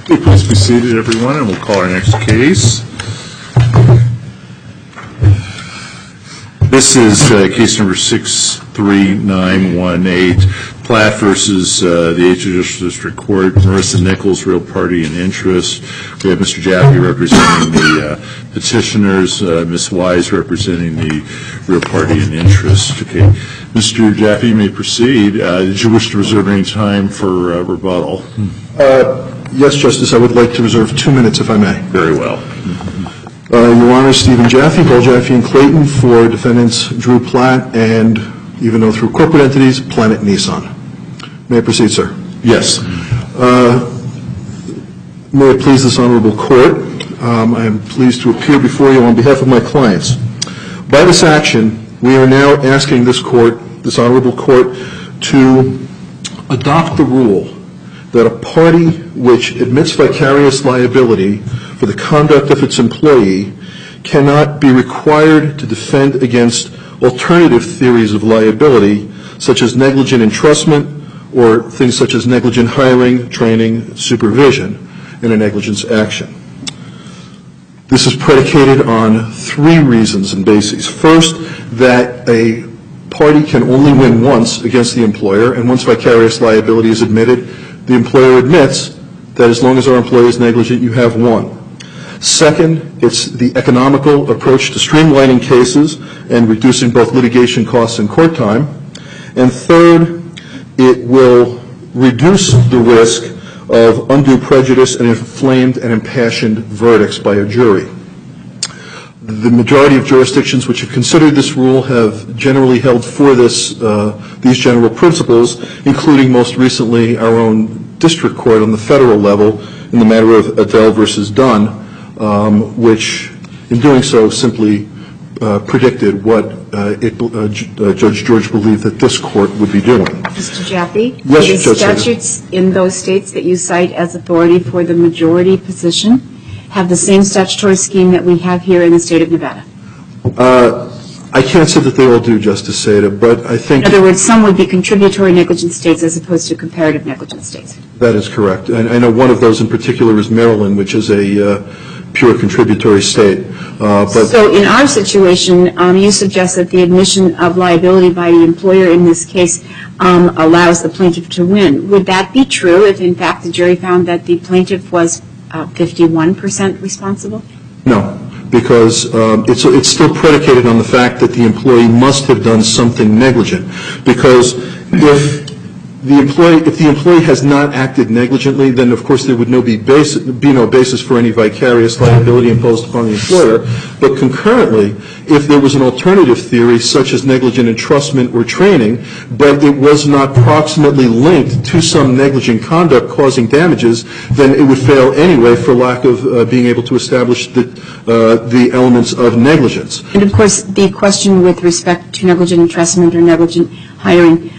Okay, please be seated, everyone, and we'll call our next case. This is case number 63918, Platt versus the 8th Judicial District Court, Marissa Nichols, Real Party and Interest. We have Mr. Jaffe representing the petitioners, Ms. Wise representing the Real Party and Interest. Okay, Mr. Jaffe, you may proceed. Did you wish to reserve any time for rebuttal? Yes, Justice. I would like to reserve 2 minutes, if I may. Very well. Your Honor, Stephen Jaffe, Paul Jaffe and Clayton for defendants Drew Platt and, even though through corporate entities, Planet Nissan. May I proceed, sir? Yes. May it please this honorable court, I am pleased to appear before you on behalf of my clients. By this action, we are now asking this court, this honorable court, to adopt the rule that a party which admits vicarious liability for the conduct of its employee cannot be required to defend against alternative theories of liability, such as negligent entrustment or things such as negligent hiring, training, supervision in a negligence action. This is predicated on 3 reasons and bases. First, that a party can only win once against the employer, and once vicarious liability is admitted, the employer admits that as long as our employee is negligent, you have won. Second, it's the economical approach to streamlining cases and reducing both litigation costs and court time. And third, it will reduce the risk of undue prejudice and inflamed and impassioned verdicts by a jury. The majority of jurisdictions which have considered this rule have generally held for these general principles, including most recently our own district court on the federal level in the matter of Adele versus Dunn, which in doing so simply predicted what Judge George believed that this court would be doing. Mr. Jaffe? Yes, do the Judge statutes in those states that you cite as authority for the majority position have the same statutory scheme that we have here in the state of Nevada? I can't say that they all do, Justice Seda, but I think... In other words, some would be contributory negligence states as opposed to comparative negligence states. That is correct. And I know one of those in particular is Maryland, which is a pure contributory state. So in our situation, you suggest that the admission of liability by the employer in this case allows the plaintiff to win. Would that be true if, in fact, the jury found that the plaintiff was 51% responsible? No, because it's still predicated on the fact that the employee must have done something negligent. Because if the employee has not acted negligently, then of course there would be no basis for any vicarious liability imposed upon the employer. But concurrently, if there was an alternative theory such as negligent entrustment or training, but it was not proximately linked to some negligent conduct causing damages, then it would fail anyway for lack of being able to establish the elements of negligence. And of course, the question with respect to negligent entrustment or negligent hiring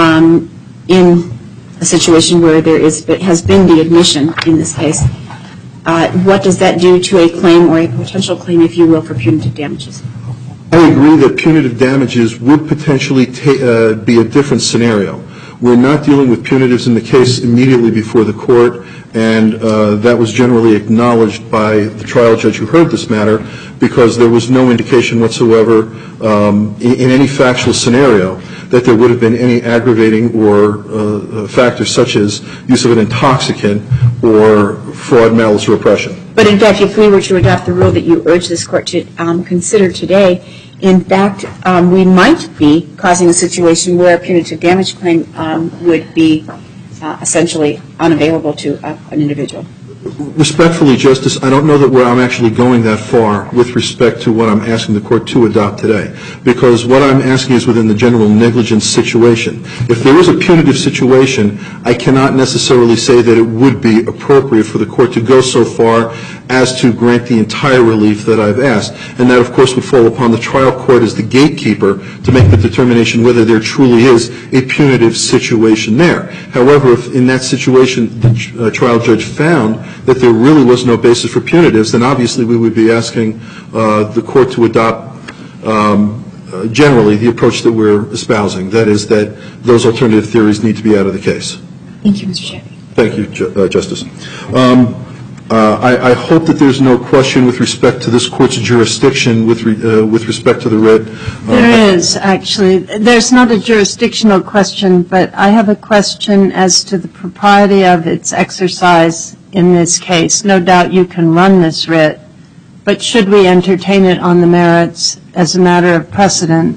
in a situation where there has been the admission in this case, what does that do to a claim or a potential claim, if you will, for punitive damages? I agree that punitive damages would potentially be a different scenario. We're not dealing with punitives in the case immediately before the court, and that was generally acknowledged by the trial judge who heard this matter, because there was no indication whatsoever in any factual scenario that there would have been any aggravating or factors such as use of an intoxicant or fraud, malice, or oppression. But in fact, if we were to adopt the rule that you urge this court to consider today, in fact, we might be causing a situation where a punitive damage claim would be essentially unavailable to an individual. Respectfully, Justice, I don't know that I'm actually going that far with respect to what I'm asking the court to adopt today, because what I'm asking is within the general negligence situation. If there is a punitive situation, I cannot necessarily say that it would be appropriate for the court to go so far as to grant the entire relief that I've asked. And that, of course, would fall upon the trial court as the gatekeeper to make the determination whether there truly is a punitive situation there. However, if in that situation the trial judge found that there really was no basis for punitives, then obviously we would be asking the court to adopt generally the approach that we're espousing. That is that those alternative theories need to be out of the case. Thank you, Mr. Chairman. Thank you, Justice. I hope that there's no question with respect to this court's jurisdiction with respect to the writ. There is, actually. There's not a jurisdictional question, but I have a question as to the propriety of its exercise in this case. No doubt you can run this writ, but should we entertain it on the merits as a matter of precedent?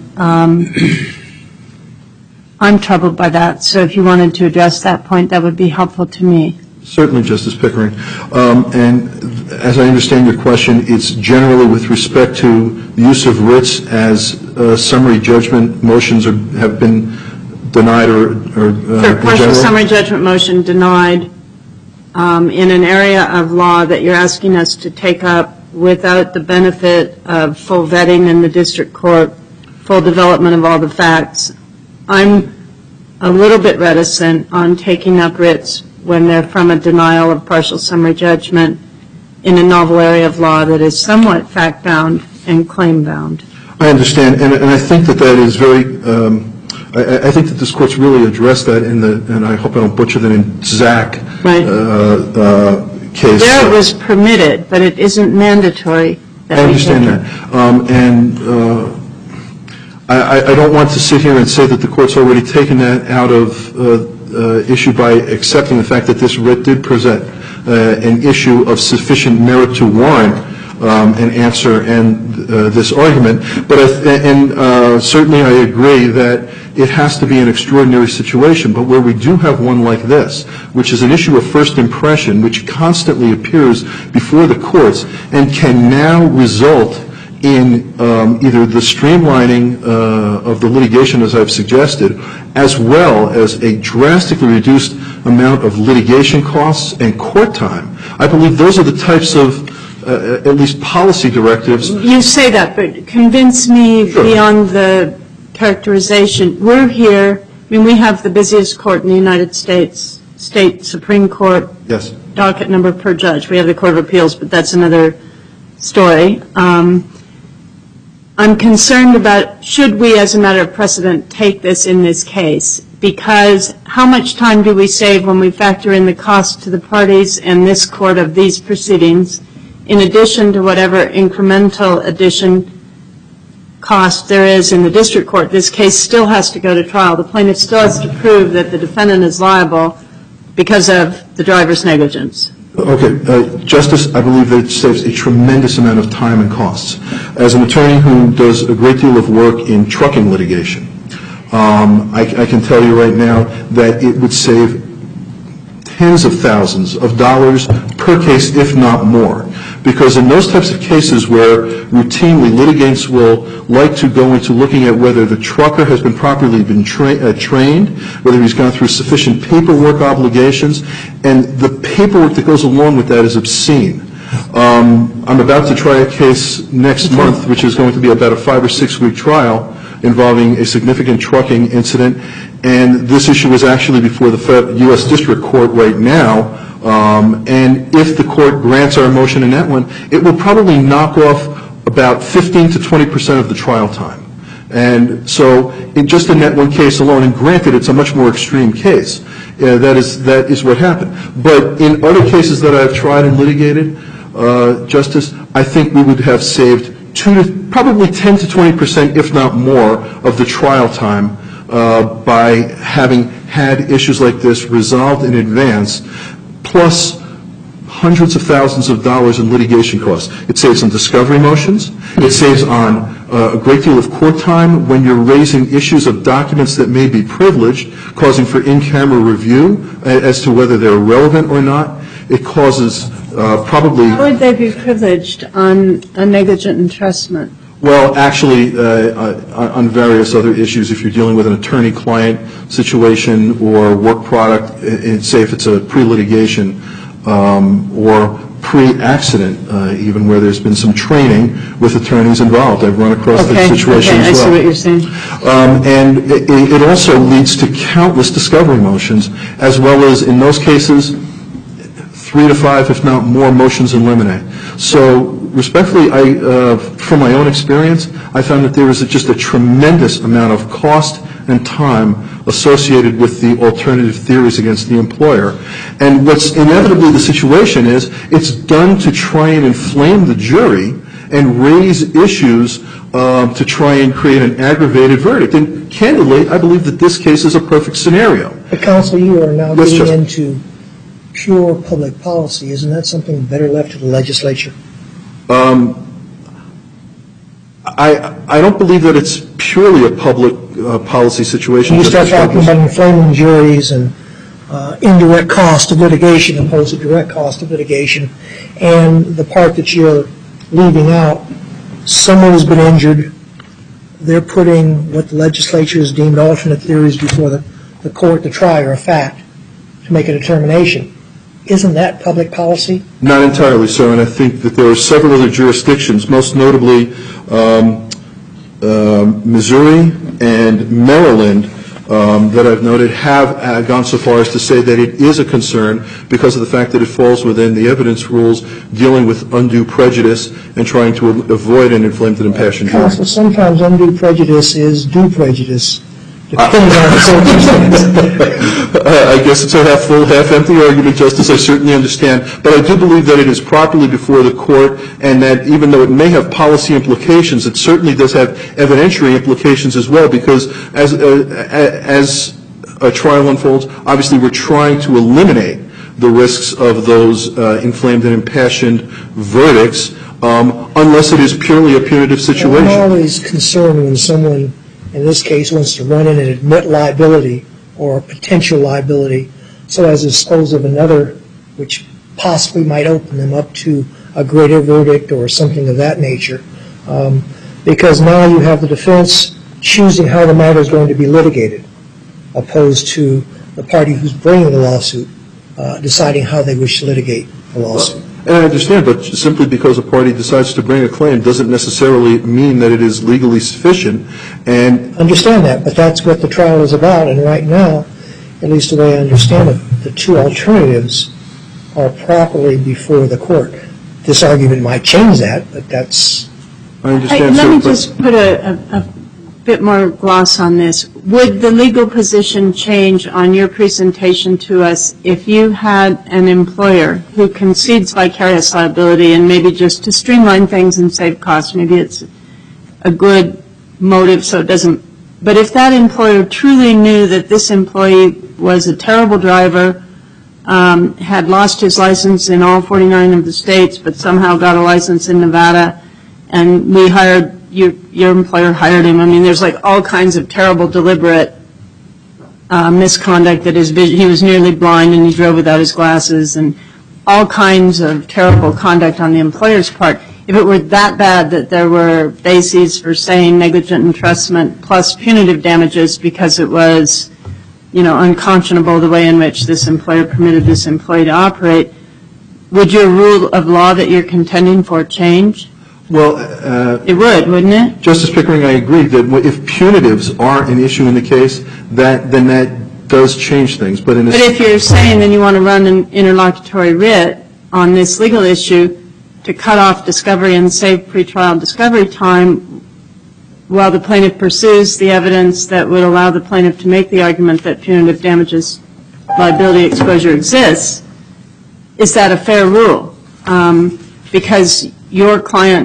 I'm troubled by that, so if you wanted to address that point, that would be helpful to me. Certainly, Justice Pickering. And as I understand your question, it's generally with respect to the use of writs as summary judgment motions have been denied or Partial summary judgment motion denied in an area of law that you're asking us to take up without the benefit of full vetting in the district court, full development of all the facts. I'm a little bit reticent on taking up writs when they're from a denial of partial summary judgment in a novel area of law that is somewhat fact-bound and claim-bound. I understand, and I think that is very, I think that this Court's really addressed that and I hope I don't butcher the name, Zach case. There it was permitted, but it isn't mandatory. I understand that. I don't want to sit here and say that the Court's already taken that out of issue by accepting the fact that this writ did present an issue of sufficient merit to warrant an answer and this argument. But certainly I agree that it has to be an extraordinary situation. But where we do have one like this, which is an issue of first impression, which constantly appears before the courts and can now result in either the streamlining of the litigation, as I've suggested, as well as a drastically reduced amount of litigation costs and court time. I believe those are the types of at least policy directives. You say that, but convince me beyond the characterization. We're here, I mean, we have the busiest court in the United States, State Supreme Court. Yes. Docket number per judge. We have the Court of Appeals, but that's another story. I'm concerned about should we, as a matter of precedent, take this in this case, because how much time do we save when we factor in the cost to the parties and this court of these proceedings, in addition to whatever incremental addition cost there is in the district court? This case still has to go to trial. The plaintiff still has to prove that the defendant is liable because of the driver's negligence. Okay. Justice, I believe that it saves a tremendous amount of time and costs. As an attorney who does a great deal of work in trucking litigation, I can tell you right now that it would save tens of thousands of dollars per case, if not more. Because in those types of cases where routinely litigants will like to go into looking at whether the trucker has been properly trained, whether he's gone through sufficient paperwork obligations, and the paperwork that goes along with that is obscene. I'm about to try a case next month, which is going to be about a 5 or 6 week trial involving a significant trucking incident, and this issue is actually before the U.S. District Court right now. And if the court grants our motion in that one, it will probably knock off about 15 to 20% of the trial time. And so just in that one case alone, and granted it's a much more extreme case, that is what happened. But in other cases that I've tried and litigated, Justice, I think we would have saved probably 10 to 20%, if not more, of the trial time by having had issues like this resolved in advance, plus hundreds of thousands of dollars in litigation costs. It saves on discovery motions. It saves on a great deal of court time when you're raising issues of documents that may be privileged, causing for in-camera review as to whether they're relevant or not. It causes probably... How would they be privileged on a negligent entrustment? Well, actually, on various other issues, if you're dealing with an attorney-client situation or work product, say if it's a pre-litigation or pre-accident, even where there's been some training with attorneys involved. I've run across that situation as well. I see what you're saying. And it also leads to countless discovery motions, as well as, in most cases, 3 to 5, if not more, motions in limine. So respectfully, from my own experience, I found that there was just a tremendous amount of cost and time associated with the alternative theories against the employer. And what's inevitably the situation is it's done to try and inflame the jury and raise issues to try and create an aggravated verdict. And candidly, I believe that this case is a perfect scenario. But counsel, you are now Yes, getting Justice. into pure public policy. Isn't that something better left to the legislature? I don't believe that it's purely a public policy situation. You start Justice talking Douglas. about inflaming juries and indirect cost of litigation opposed to direct cost of litigation, and the part that you're leaving out, someone has been injured, they're putting what the legislature has deemed alternate theories before the court to try or a fact to make a determination. Isn't that public policy? Not entirely so, and I think that there are several other jurisdictions, most notably Missouri and Maryland, that I've noted have gone so far as to say that it is a concern because of the fact that it falls within the evidence rules dealing with undue prejudice and trying to avoid an inflamed and impassioned jury. Counsel, sometimes undue prejudice is due prejudice, depending on the circumstance. I guess it's a half full, half empty argument, Justice. I certainly understand. But I do believe that it is properly before the court and that even though it may have policy implications, it certainly does have evidentiary implications as well because as a trial unfolds, obviously we're trying to eliminate the risks of those inflamed and impassioned verdicts unless it is purely a punitive situation. I'm always concerned when someone, in this case, wants to run in and admit liability or potential liability so as to dispose of another which possibly might open them up to a greater verdict or something of that nature. Because now you have the defense choosing how the matter is going to be litigated opposed to the party who's bringing the lawsuit deciding how they wish to litigate the lawsuit. And I understand, but simply because a party decides to bring a claim doesn't necessarily mean that it is legally sufficient. And Understand that, but that's what the trial is about. And right now, at least the way I understand it, the two alternatives are properly before the court. This argument might change that, but that's... I understand. Let me sir, but- just put a bit more gloss on this. Would the legal position change on your presentation to us if you had an employer who concedes vicarious liability and maybe just to streamline things and save costs, maybe it's a good motive so it doesn't, but if that employer truly knew that this employee was a terrible driver, had lost his license in all 49 of the states, but somehow got a license in Nevada, and we hired, your employer hired him. I mean, there's like all kinds of terrible, deliberate misconduct that he was nearly blind and he drove without his glasses and all kinds of terrible conduct on the employer's part. If it were that bad that there were bases for saying negligent entrustment plus punitive damages because it was, unconscionable the way in which this employer permitted this employee to operate, would your rule of law that you're contending for change? Well, It would, wouldn't it? Justice Pickering, I agree that if punitives are an issue in the case, then that does change things. But if you're saying then you want to run an interlocutory writ on this legal issue to cut off discovery and save pretrial discovery time while the plaintiff pursues the evidence that would allow the plaintiff to make the argument that punitive damages liability exposure exists, is that a fair rule? Because your client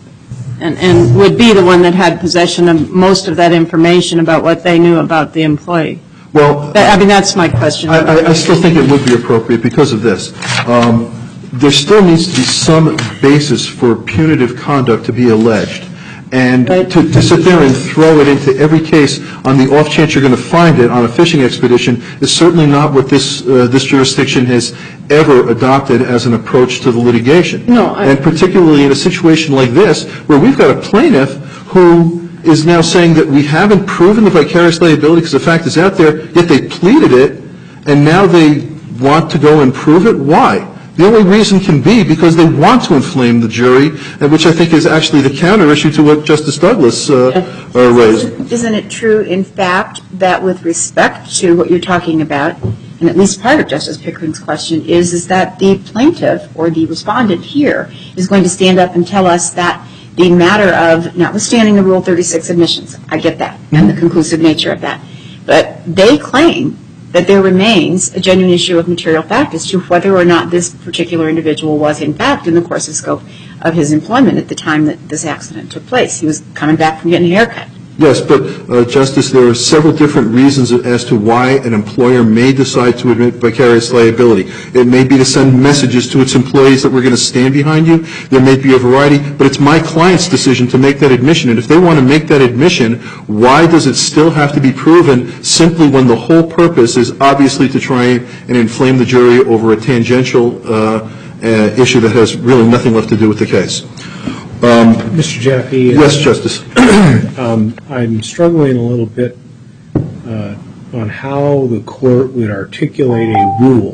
and would be the one that had possession of most of that information about what they knew about the employee. Well, I mean, that's my question. I still think it would be appropriate because of this. There still needs to be some basis for punitive conduct to be alleged. And to sit there and throw it into every case on the off chance you're going to find it on a fishing expedition is certainly not what this jurisdiction has ever adopted as an approach to the litigation. No, and particularly in a situation like this where we've got a plaintiff who is now saying that we haven't proven the vicarious liability because the fact is out there, yet they pleaded it, and now they want to go and prove it. Why? The only reason can be because they want to inflame the jury, which I think is actually the counter issue to what Justice Douglas raised. Isn't it true, in fact, that with respect to what you're talking about, and at least part of Justice Pickering's question is that the plaintiff or the respondent here is going to stand up and tell us that the matter of, notwithstanding the Rule 36 admissions, I get that, and the conclusive nature of that, But they claim that there remains a genuine issue of material fact as to whether or not this particular individual was in fact in the course and scope of his employment at the time that this accident took place. He was coming back from getting a haircut. Yes, but, Justice, there are several different reasons as to why an employer may decide to admit vicarious liability. It may be to send messages to its employees that we're going to stand behind you. There may be a variety, but it's my client's decision to make that admission. And if they want to make that admission, why does it still have to be proven simply when the whole purpose is obviously to try and inflame the jury over a tangential issue that has really nothing left to do with the case? Mr. Jaffe. Yes, Justice. I'm struggling a little bit on how the court would articulate a rule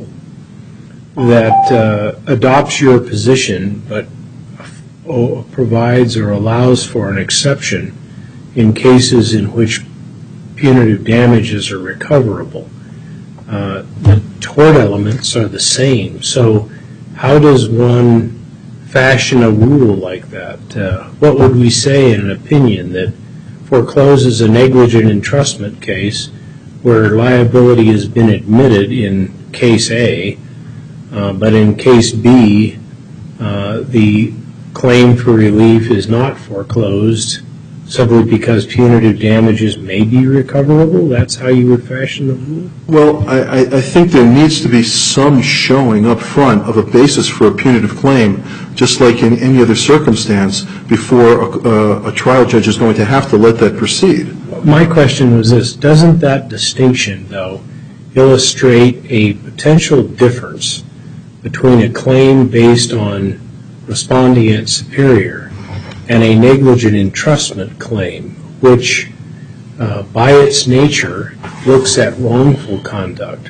that adopts your position but provides or allows for an exception in cases in which punitive damages are recoverable. The tort elements are the same. So how does one fashion a rule like that? What would we say in an opinion that forecloses a negligent entrustment case where liability has been admitted in case A, but in case B, the claim for relief is not foreclosed simply because punitive damages may be recoverable? That's how you would fashion the rule? Well, I think there needs to be some showing up front of a basis for a punitive claim, just like in any other circumstance, before a trial judge is going to have to let that proceed. My question was this. Doesn't that distinction, though, illustrate a potential difference between a claim based on respondeat superior and a negligent entrustment claim, which by its nature looks at wrongful conduct?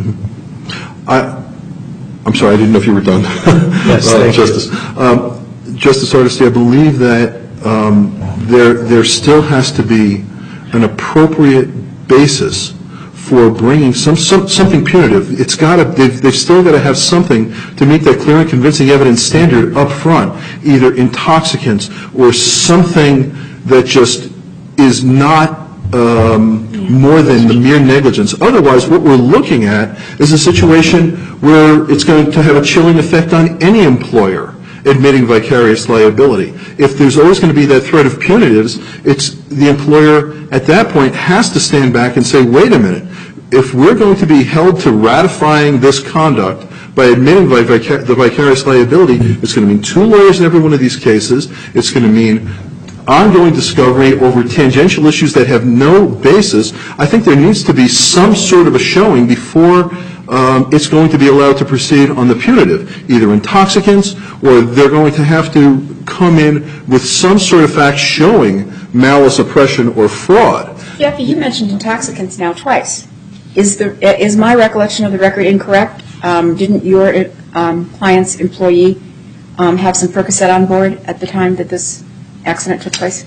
I'm sorry, I didn't know if you were done. Yes, thank Justice. Justice Hardesty, I believe that there still has to be an appropriate basis for bringing something punitive. It's got to. They've still got to have something to meet that clear and convincing evidence standard up front, either intoxicants or something that just is not more than the mere negligence. Otherwise, what we're looking at is a situation where it's going to have a chilling effect on any employer admitting vicarious liability. If there's always going to be that threat of punitives, it's the employer at that point has to stand back and say, wait a minute, if we're going to be held to ratifying this conduct by admitting the vicarious liability, it's going to mean 2 lawyers in every one of these cases. It's going to mean ongoing discovery over tangential issues that have no basis. I think there needs to be some sort of a showing before it's going to be allowed to proceed on the punitive, either intoxicants or they're going to have to come in with some sort of fact showing malice, oppression, or fraud. Jeffy, you mentioned intoxicants now twice. Is my recollection of the record incorrect? Didn't your client's employee have some Percocet on board at the time that this accident took place?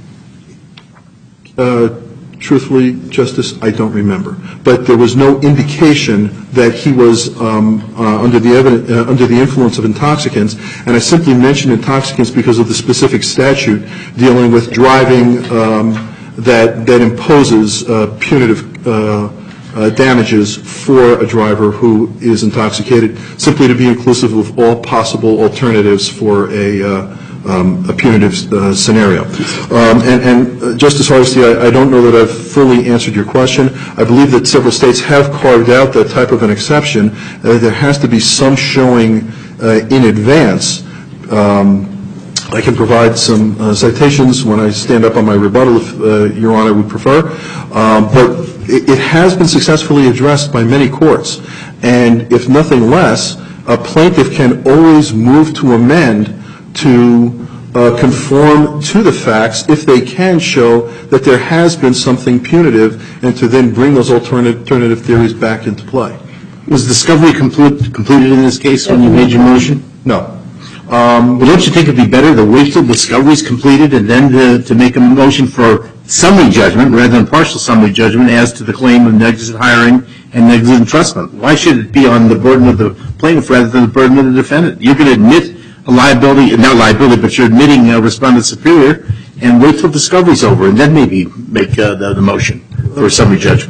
Truthfully, Justice, I don't remember. But there was no indication that he was under the influence of intoxicants, and I simply mentioned intoxicants because of the specific statute dealing with driving that imposes punitive damages for a driver who is intoxicated, simply to be inclusive of all possible alternatives for a punitive scenario. And Justice Hardesty, I don't know that I've fully answered your question. I believe that several states have carved out that type of an exception. There has to be some showing in advance. I can provide some citations when I stand up on my rebuttal if Your Honor would prefer. But it has been successfully addressed by many courts. And if nothing less, a plaintiff can always move to amend to conform to the facts if they can show that there has been something punitive and to then bring those alternative theories back into play. Was discovery completed in this case when you made your motion? No. Well, don't you think it would be better to wait till discovery is completed and then to make a motion for summary judgment rather than partial summary judgment as to the claim of negligent hiring and negligent entrustment? Why should it be on the burden of the plaintiff rather than the burden of the defendant? You're going to admit a liability, not liability, but you're admitting a respondent superior, and wait till discovery's over, and then maybe make the motion for summary judgment.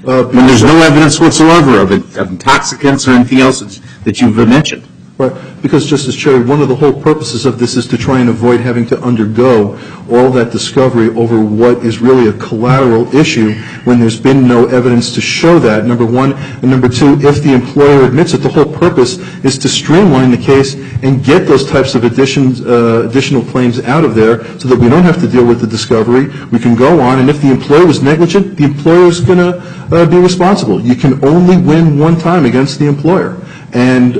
When there's no evidence whatsoever of intoxicants or anything else that you've mentioned. Right, because, Justice Cherry, one of the whole purposes of this is to try and avoid having to undergo all that discovery over what is really a collateral issue when there's been no evidence to show that, number one. And number two, if the employer admits it, the whole purpose is to streamline the case and get those types of additional claims out of there so that we don't have to deal with the discovery. We can go on, and if the employer was negligent, the employer is going to be responsible. You can only win one time against the employer. And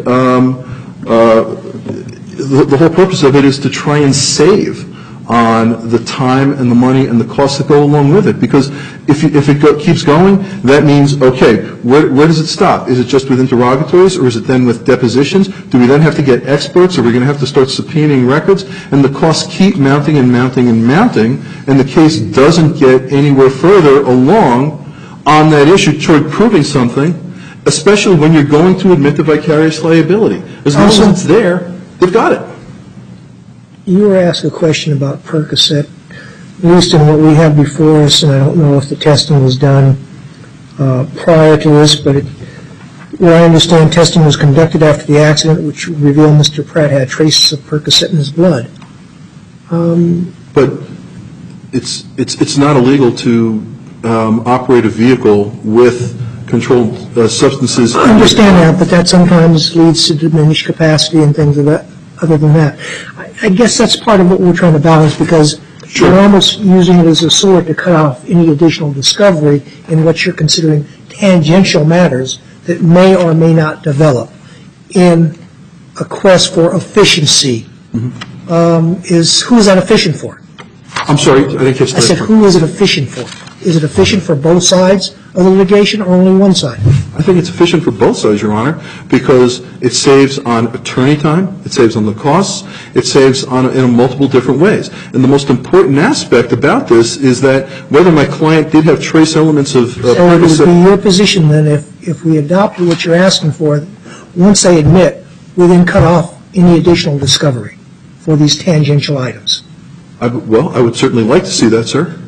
the whole purpose of it is to try and save on the time and the money and the costs that go along with it. Because if it keeps going, that means, okay, where does it stop? Is it just with interrogatories, or is it then with depositions? Do we then have to get experts? Are we going to have to start subpoenaing records? And the costs keep mounting and mounting and mounting, and the case doesn't get anywhere further along on that issue toward proving something, especially when you're going to admit to vicarious liability. As long as it's there, they've got it. You were asked a question about Percocet. At least in what we have before us, and I don't know if the testing was done prior to this, but what I understand, testing was conducted after the accident, which revealed Mr. Pratt had traces of Percocet in his blood. But it's not illegal to operate a vehicle with controlled substances. I understand that, but that sometimes leads to diminished capacity and things of that. Other than that, I guess that's part of what we're trying to balance, because you're almost using it as a sword to cut off any additional discovery in what you're considering tangential matters that may or may not develop in a quest for efficiency. Who is that efficient for? I'm sorry, I didn't catch that. I said, who is it efficient for? Is it efficient for both sides of the litigation or only one side? I think it's efficient for both sides, Your Honor, because it saves on attorney time, it saves on the costs, it saves in multiple different ways. And the most important aspect about this is that whether my client did have trace elements of So it would be your position then, if we adopted what you're asking for, once they admit, we then cut off any additional discovery for these tangential items. Well, I would certainly like to see that, sir.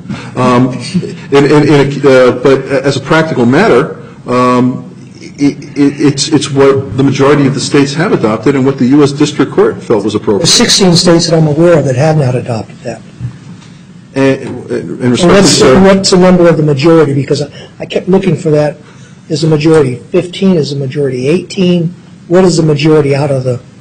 But as a practical matter, it's what the majority of the states have adopted and what the U.S. District Court felt was appropriate. There's 16 states that I'm aware of that have not adopted that. And what's the number of the majority? Because I kept looking for that. Is the majority 15? Is the majority 18? What is the majority out of the...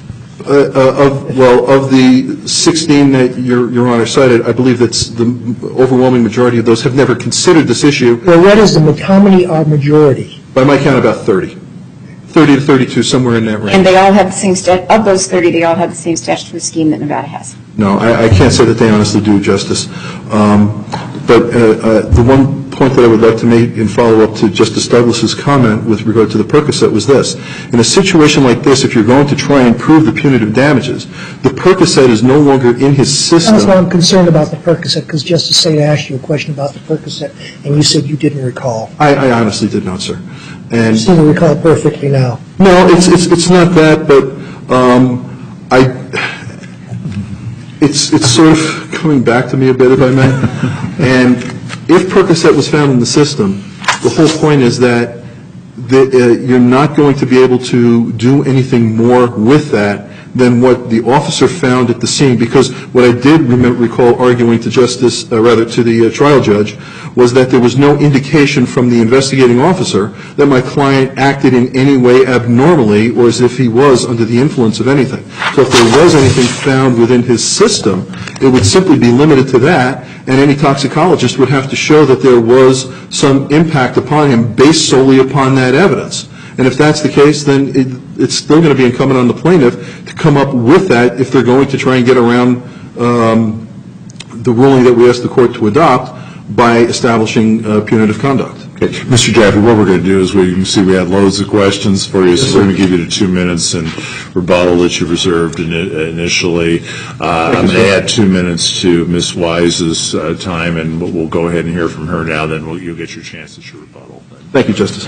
of the 16 that Your Honor cited, I believe that's the overwhelming majority of those have never considered this issue. Well, how many are majority? By my count, about 30. 30 to 32, somewhere in that range. And they all have the same, of those 30, they all have the same statutory scheme that Nevada has. No, I can't say that they honestly do, Justice. But the one point that I would like to make in follow-up to Justice Douglas's comment with regard to the Percocet was this. In a situation like this, if you're going to try and prove the punitive damages, the Percocet is no longer in his system. That's why I'm concerned about the Percocet, because Justice Sater asked you a question about the Percocet, and you said you didn't recall. I honestly did not, sir. And you seem to recall it perfectly now. No, it's not that, but it's sort of coming back to me a bit, if I may. And if Percocet was found in the system, the whole point is that you're not going to be able to do anything more with that than what the officer found at the scene. Because what I did recall arguing to the trial judge was that there was no indication from the investigating officer that my client acted in any way abnormally or as if he was under the influence of anything. So if there was anything found within his system, it would simply be limited to that, and any toxicologist would have to show that there was some impact upon him based solely upon that evidence. And if that's the case, then it's still going to be incumbent on the plaintiff to come up with that if they're going to try and get around the ruling that we asked the court to adopt by establishing punitive conduct. Okay. Mr. Jaffe, what we're going to do is you can see we had loads of questions for you, so we're going to give you the 2 minutes and rebuttal that you reserved initially. I'm going to add 2 minutes to Ms. Wise's time, and we'll go ahead and hear from her now. Then you'll get your chance at your rebuttal. Thank you, Justice.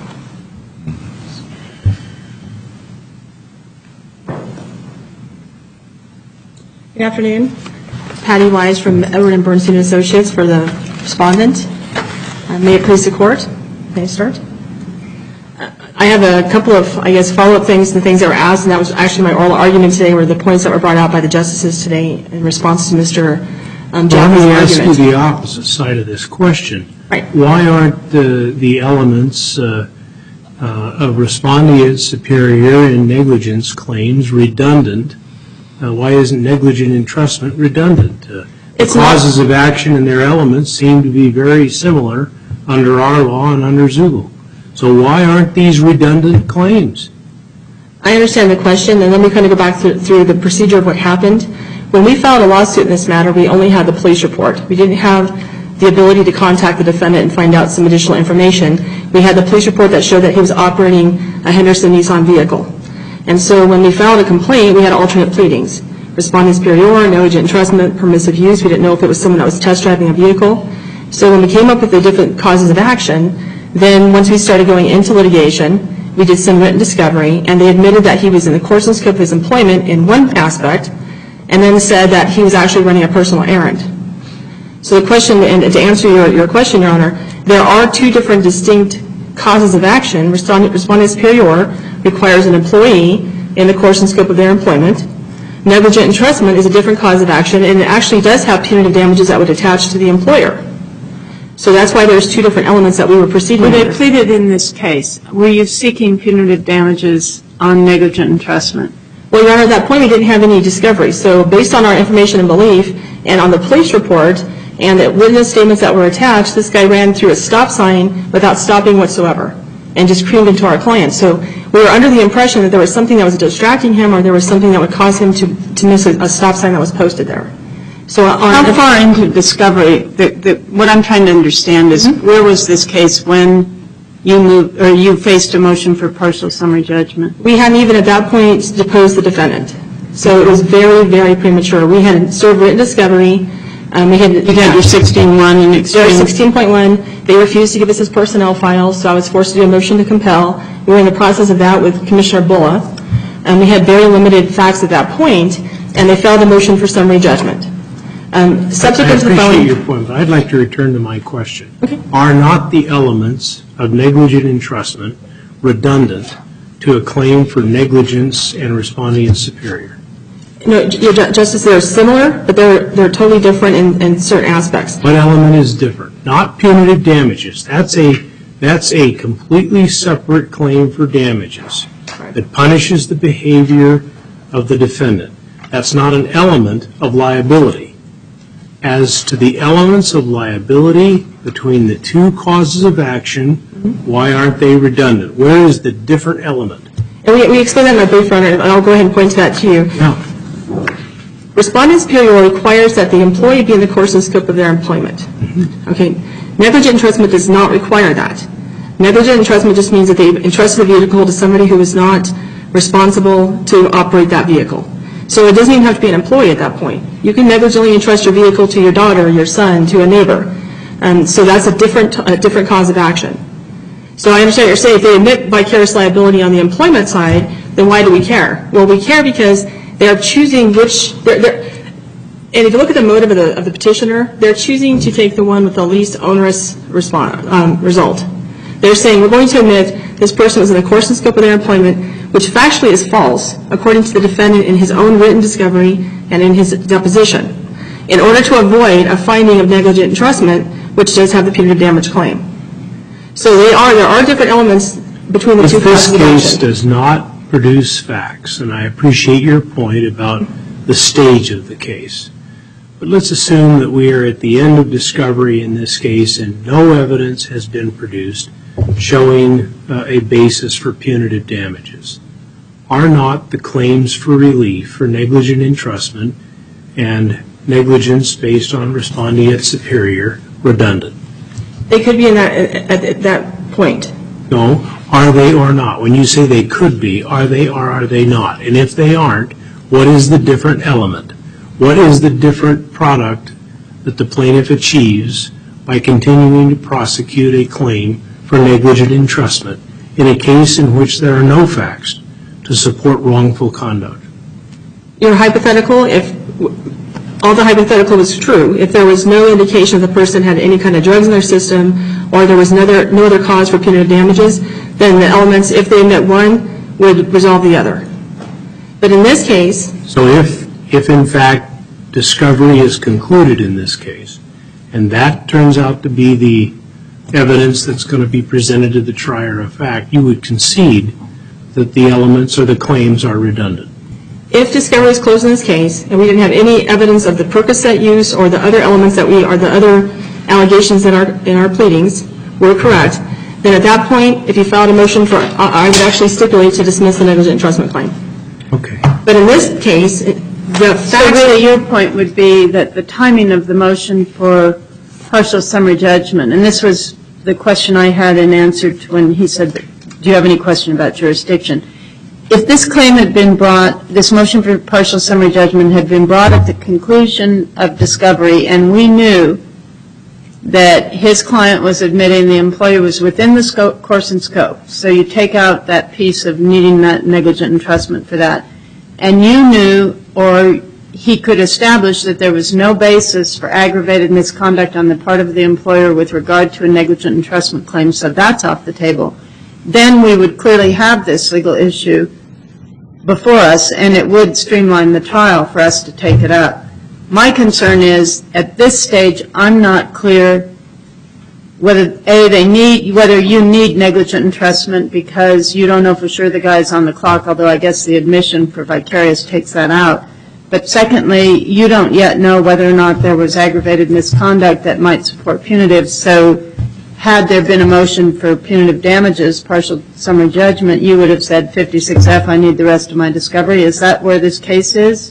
Good afternoon. Patty Wise from Edward & Bernstein Associates for the respondent. May it please the court. May I start? I have a couple of, I guess, follow-up things and things that were asked, and that was actually my oral argument today, were the points that were brought out by the justices today in response to Mr. Jaffe's Let me ask you argument. the opposite side of this question. Right. Why aren't the elements of respondeat superior and negligence claims redundant? Why isn't negligent entrustment redundant? The causes of action and their elements seem to be very similar under our law and under Zugel. So why aren't these redundant claims? I understand the question, and let me kind of go back through the procedure of what happened. When we filed a lawsuit in this matter, we only had the police report. We didn't have the ability to contact the defendant and find out some additional information. We had the police report that showed that he was operating a Henderson Nissan vehicle. And so when we filed a complaint, we had alternate pleadings. Respondent superior, negligent entrustment, permissive use. We didn't know if it was someone that was test driving a vehicle. So when we came up with the different causes of action, then once we started going into litigation, we did some written discovery, and they admitted that he was in the course and scope of his employment in one aspect, and then said that he was actually running a personal errand. So the question, and to answer your question, Your Honor, there are two different distinct causes of action. Respondent superior requires an employee in the course and scope of their employment. Negligent entrustment is a different cause of action, and it actually does have punitive damages that would attach to the employer. So that's why there's two different elements that we were proceeding When under. they pleaded in this case, were you seeking punitive damages on negligent entrustment? Well, Your Honor, at that point we didn't have any discovery. So based on our information and belief, and on the police report, and the witness statements that were attached, this guy ran through a stop sign without stopping whatsoever, and just creamed into our client. So we were under the impression that there was something that was distracting him, or there was something that would cause him to miss a stop sign that was posted there. So How far into discovery, what I'm trying to understand is where was this case when you moved, or you faced a motion for partial summary judgment? We hadn't even at that point deposed the defendant. So it was very, very premature. We had served written discovery. We had You had your 16-1 and extreme. 16.1. They refused to give us his personnel files, so I was forced to do a motion to compel. We were in the process of that with Commissioner Bulla. We had very limited facts at that point, and they filed a motion for summary judgment. Subsequent to the I appreciate filing, your point, but I'd like to return to my question. Okay. Are not the elements of negligent entrustment redundant to a claim for negligence and respondeat superior? no, Justice, they're similar, but they're totally different in certain aspects. What element is different? Not punitive damages. That's a completely separate claim for damages that punishes the behavior of the defendant. That's not an element of liability. As to the elements of liability between the two causes of action, why aren't they redundant? Where is the different element? And we explained that in our brief, Your Honor, and I'll go ahead and point to that to you. No. Respondent superior requires that the employee be in the course and scope of their employment. Okay. Negligent entrustment does not require that. Negligent entrustment just means that they've entrusted the vehicle to somebody who is not responsible to operate that vehicle. So it doesn't even have to be an employee at that point. You can negligently entrust your vehicle to your daughter, your son, to a neighbor. So that's a different cause of action. So I understand what you're saying. If they admit vicarious liability on the employment side, then why do we care? Well, we care because they're choosing which, and if you look at the motive of the petitioner, they're choosing to take the one with the least onerous result. They're saying, we're going to admit this person was in the course and scope of their employment, which factually is false, according to the defendant in his own written discovery and in his deposition, in order to avoid a finding of negligent entrustment, which does have the punitive damage claim. So there are different elements between the two causes of action. If this case does not produce facts, and I appreciate your point about the stage of the case, but let's assume that we are at the end of discovery in this case and no evidence has been produced showing a basis for punitive damages. Are not the claims for relief for negligent entrustment and negligence based on respondeat superior redundant? They could be at that point. No. Are they or not? When you say they could be, are they or are they not? And if they aren't, what is the different element? What is the different product that the plaintiff achieves by continuing to prosecute a claim for negligent entrustment in a case in which there are no facts to support wrongful conduct? Your hypothetical, if all the hypothetical was true, if there was no indication the person had any kind of drugs in their system or there was no other cause for punitive damages, then the elements, if they met one, would resolve the other. But in this case... So if in fact discovery is concluded in this case, and that turns out to be the evidence that's going to be presented to the trier of fact, you would concede that the elements or the claims are redundant? If discovery is closed in this case, and we didn't have any evidence of the Percocet use or the other elements that or the other allegations in our pleadings were correct, then at that point, if you filed a motion for, I would actually stipulate to dismiss the negligent entrustment claim. Okay. But in this case, the facts... So really your point would be that the timing of the motion for partial summary judgment, and this was the question I had in answer to when he said, do you have any question about jurisdiction? If this claim had been brought, this motion for partial summary judgment had been brought at the conclusion of discovery, and we knew that his client was admitting the employee was within the course and scope, so you take out that piece of needing that negligent entrustment for that, and you knew or he could establish that there was no basis for aggravated misconduct on the part of the employer with regard to a negligent entrustment claim, so that's off the table, then we would clearly have this legal issue before us, and it would streamline the trial for us to take it up. My concern is, at this stage, I'm not clear whether, whether you need negligent entrustment because you don't know for sure the guy's on the clock, although I guess the admission for vicarious takes that out. But secondly, you don't yet know whether or not there was aggravated misconduct that might support punitive, so had there been a motion for punitive damages, partial summary judgment, you would have said 56F, I need the rest of my discovery. Is that where this case is?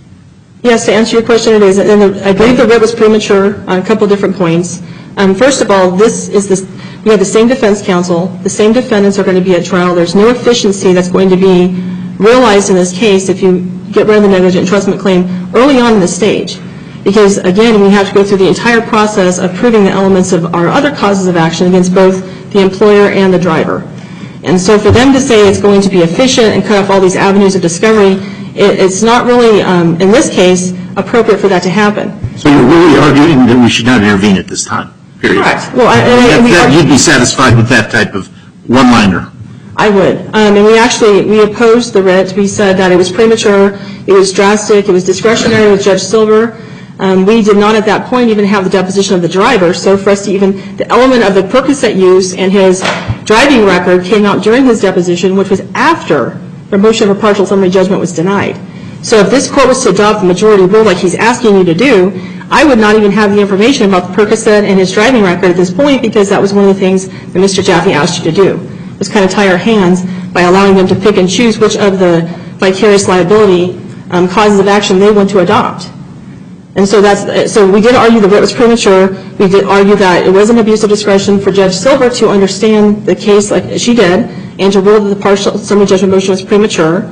Yes, to answer your question, it is. And I believe the writ was premature on a couple different points. First of all, we have the same defense counsel. The same defendants are going to be at trial. There's no efficiency that's going to be realized in this case if you get rid of the negligent entrustment claim early on in the stage. Because, again, we have to go through the entire process of proving the elements of our other causes of action against both the employer and the driver. And so for them to say it's going to be efficient and cut off all these avenues of discovery, it's not really, in this case, appropriate for that to happen. So you're really arguing that we should not intervene at this time, period? Correct. Well, you'd be satisfied with that type of one-liner? I would. And we opposed the writ. We said that it was premature, it was drastic, it was discretionary with Judge Silver. We did not at that point even have the deposition of the driver, so for us to even, the element of the Percocet use and his driving record came out during his deposition, which was after the motion for partial summary judgment was denied. So if this court was to adopt the majority rule like he's asking you to do, I would not even have the information about the Percocet and his driving record at this point because that was one of the things that Mr. Jaffe asked you to do, was kind of tie our hands by allowing them to pick and choose which of the vicarious liability causes of action they want to adopt. And so we did argue the writ was premature. We did argue that it was an abuse of discretion for Judge Silver to understand the case like she did and to rule that the partial summary judgment motion was premature.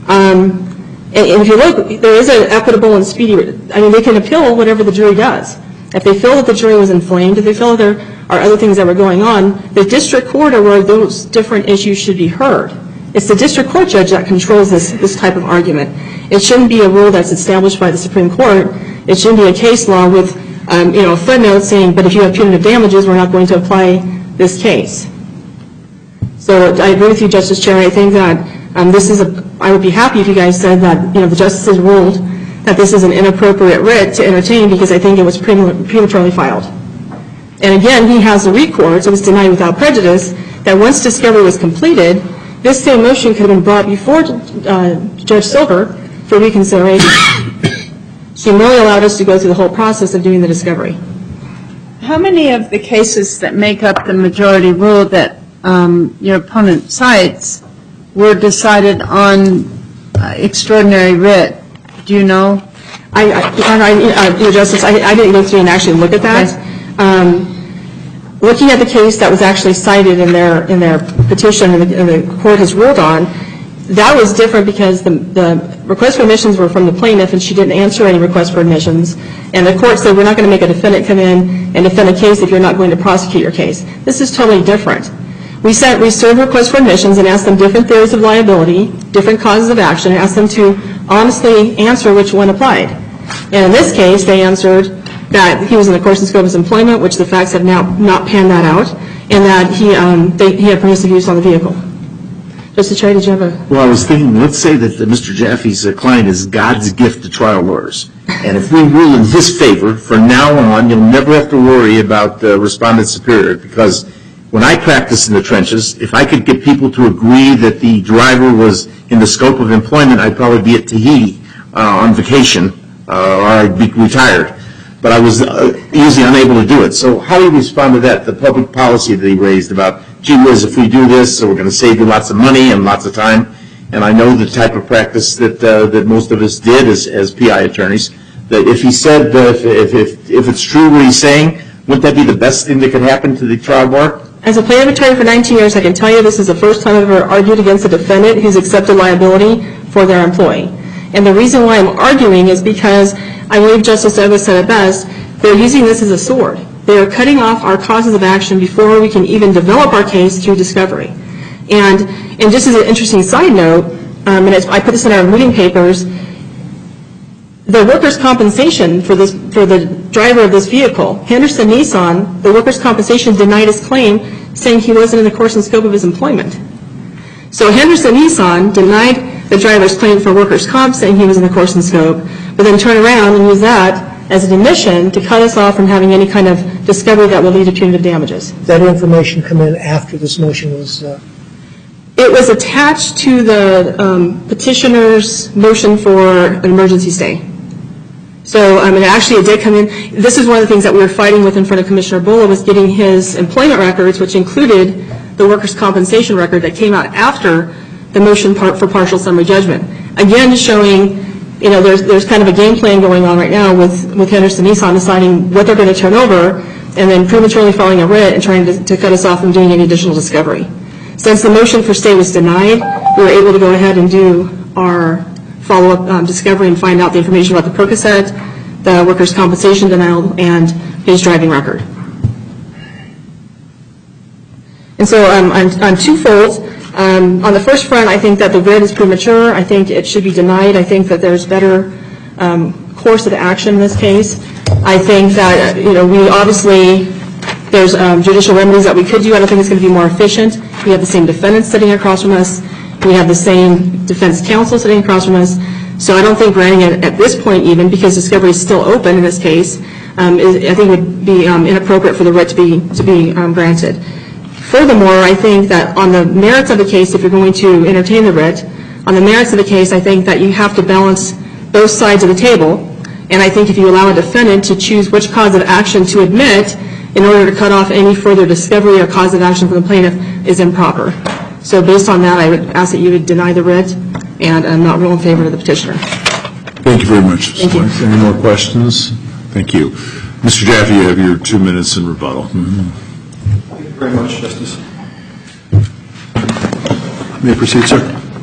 And if you look, there is an equitable and speedy, they can appeal whatever the jury does. If they feel that the jury was inflamed, if they feel that there are other things that were going on, the district court are where those different issues should be heard. It's the district court judge that controls this type of argument. It shouldn't be a rule that's established by the Supreme Court. It shouldn't be a case law with, a footnote saying, but if you have punitive damages, we're not going to apply this case. So I agree with you, Justice Chair. I think that I would be happy if you guys said that, the justices ruled that this is an inappropriate writ to entertain because I think it was prematurely filed. And again, he has the recourse, it was denied without prejudice, that once discovery was completed, this same motion could have been brought before Judge Silver for reconsideration. She merely allowed us to go through the whole process of doing the discovery. How many of the cases that make up the majority rule that your opponent cites were decided on extraordinary writ? Do you know? Your Justice, I didn't go through and actually look at that. Okay. Looking at the case that was actually cited in their petition and the court has ruled on, that was different because the request for admissions were from the plaintiff and she didn't answer any request for admissions. And the court said, we're not going to make a defendant come in and defend a case if you're not going to prosecute your case. This is totally different. We served requests for admissions and asked them different theories of liability, different causes of action, and asked them to honestly answer which one applied. And in this case, they answered that he was in the course and scope of his employment, which the facts have now not panned that out, and that he had permissive use on the vehicle. Justice Cherry, did you have a... Well, I was thinking, let's say that Mr. Jaffe's client is God's gift to trial lawyers. And if we rule in his favor, from now on, you'll never have to worry about the respondent superior, because when I practiced in the trenches, if I could get people to agree that the driver was in the scope of employment, I'd probably be at Tahiti on vacation, or I'd be retired. But I was easily unable to do it. So how do you respond to that, the public policy that he raised about, gee whiz, if we do this, so we're going to save you lots of money and lots of time? And I know the type of practice that most of us did as PI attorneys, that if he said, if it's true what he's saying, wouldn't that be the best thing that could happen to the trial bar? As a plaintiff attorney for 19 years, I can tell you this is the first time I've ever argued against a defendant who's accepted liability for their employee. And the reason why I'm arguing is because I believe Justice Douglas said it best, they're using this as a sword. They are cutting off our causes of action before we can even develop our case through discovery. And just as an interesting side note, and I put this in our meeting papers, the workers' compensation for the driver of this vehicle, Henderson Nissan, the workers' compensation denied his claim, saying he wasn't in the course and scope of his employment. So Henderson Nissan denied the driver's claim for workers' comp, saying he was in the course and scope, but then turn around and use that as an admission to cut us off from having any kind of discovery that will lead to punitive damages. Did that information come in after this motion was... It was attached to the petitioner's motion for an emergency stay. So, actually it did come in. This is one of the things that we were fighting with in front of Commissioner Bulla, was getting his employment records, which included the workers' compensation record that came out after the motion for partial summary judgment. Again, showing, there's kind of a game plan going on right now with Henderson Nissan deciding what they're going to turn over and then prematurely filing a writ and trying to cut us off from doing any additional discovery. Since the motion for stay was denied, we were able to go ahead and do our follow-up discovery and find out the information about the Percocet, the workers' compensation denial, and his driving record. And so on twofold, on the first front, I think that the writ is premature. I think it should be denied. I think that there's better course of action in this case. I think that, we obviously, there's judicial remedies that we could do. I don't think it's going to be more efficient. We have the same defendant sitting across from us. We have the same defense counsel sitting across from us. So I don't think granting it at this point even, because discovery is still open in this case, I think would be inappropriate for the writ to be granted. Furthermore, I think that on the merits of the case, if you're going to entertain the writ, on the merits of the case, I think that you have to balance both sides of the table. And I think if you allow a defendant to choose which cause of action to admit in order to cut off any further discovery or cause of action from the plaintiff is improper. So based on that, I would ask that you would deny the writ and not rule in favor of the petitioner. Thank you very much. Thank you. Any more questions? Thank you. Mr. Jaffe, you have your 2 minutes in rebuttal. Thank you very much, Justice. May I proceed, sir?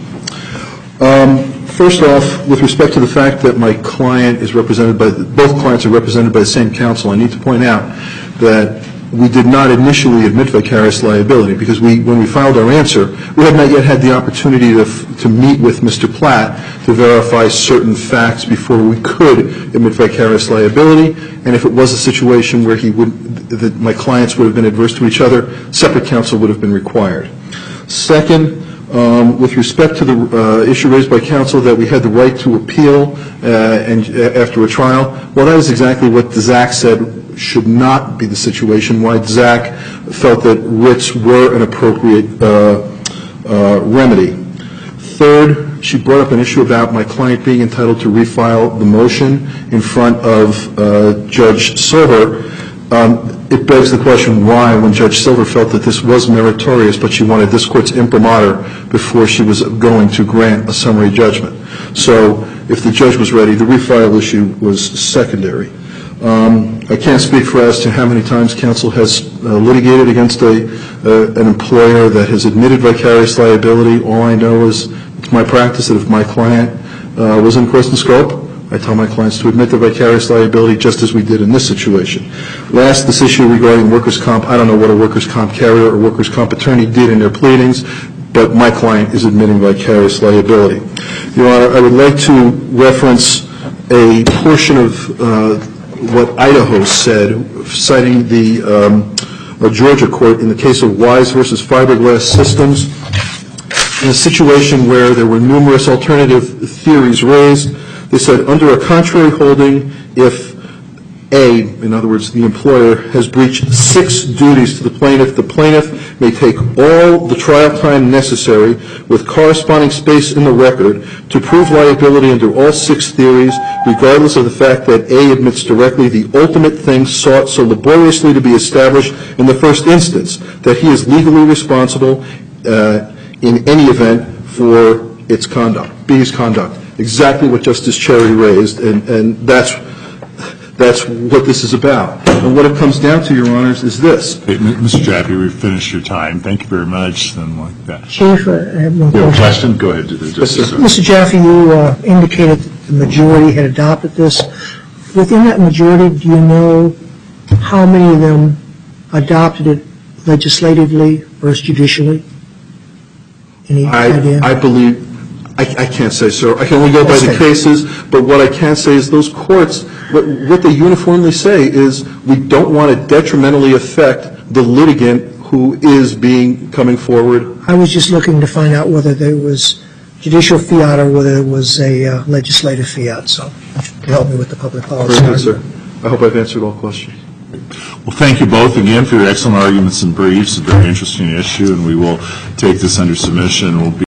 First off, with respect to the fact that my client is represented by, both clients are represented by the same counsel, I need to point out that we did not initially admit vicarious liability because when we filed our answer, we had not yet had the opportunity to meet with Mr. Platt to verify certain facts before we could admit vicarious liability. And if it was a situation where that my clients would have been adverse to each other, separate counsel would have been required. Second, with respect to the issue raised by counsel that we had the right to appeal after a trial, well, that is exactly what Zach said should not be the situation, why Zach felt that writs were an appropriate remedy. Third, she brought up an issue about my client being entitled to refile the motion in front of Judge Silver. It begs the question why, when Judge Silver felt that this was meritorious, but she wanted this court's imprimatur before she was going to grant a summary judgment. So if the judge was ready, the refile issue was secondary. I can't speak for as to how many times counsel has litigated against an employer that has admitted vicarious liability. All I know is it's my practice that if my client was in course and scope, I tell my clients to admit the vicarious liability just as we did in this situation. Last, this issue regarding workers' comp, I don't know what a workers' comp carrier or workers' comp attorney did in their pleadings, but my client is admitting vicarious liability. Your Honor, I would like to reference a portion of what Idaho said, citing the Georgia court in the case of Wise versus Fiberglass Systems. In a situation where there were numerous alternative theories raised, they said, under a contrary holding, if A, in other words, the employer, has breached 6 duties to the plaintiff may take all the trial time necessary with corresponding space in the record to prove liability under all 6 theories, regardless of the fact that A admits directly the ultimate thing sought so laboriously to be established in the first instance, that he is legally responsible in any event for its conduct, B's conduct. Exactly what Justice Cherry raised, and that's what this is about. And what it comes down to, Your Honors, is this. Hey, Mr. Jaffe, we've finished your time. Thank you very much. Something like that. Chief, I have no You have a question. question? Go ahead. Mr. Jaffe, you indicated that the majority had adopted this. Within that majority, do you know how many of them adopted it legislatively versus judicially? Any idea? I believe, I can't say, sir. I can only go by the cases, but what I can say is those courts, what they uniformly say is we don't want to detrimentally affect the litigant who is coming forward. I was just looking to find out whether there was judicial fiat or whether it was a legislative fiat, so to help me with the public policy. Very good, sir. I hope I've answered all questions. Well, thank you both again for your excellent arguments and briefs. It's a very interesting issue, and we will take this under submission. We'll be